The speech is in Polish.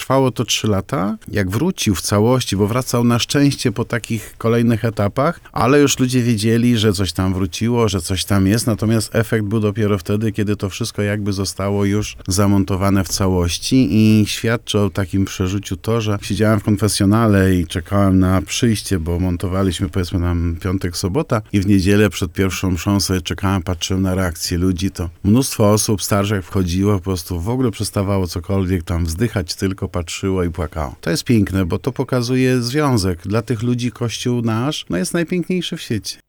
trwało to 3 lata. Jak wrócił w całości, bo wracał na szczęście po takich kolejnych etapach, ale już ludzie wiedzieli, że coś tam wróciło, że coś tam jest, natomiast efekt był dopiero wtedy, kiedy to wszystko jakby zostało już zamontowane w całości i świadczy o takim przeżyciu to, że siedziałem w konfesjonale i czekałem na przyjście, bo montowaliśmy powiedzmy tam piątek, sobota i w niedzielę przed pierwszą mszą sobie czekałem, patrzyłem na reakcję ludzi, to mnóstwo osób starszych wchodziło, po prostu w ogóle przestawało cokolwiek tam wzdychać, tylko patrzyło i płakało. To jest piękne, bo to pokazuje związek. Dla tych ludzi Kościół nasz jest najpiękniejszy w świecie.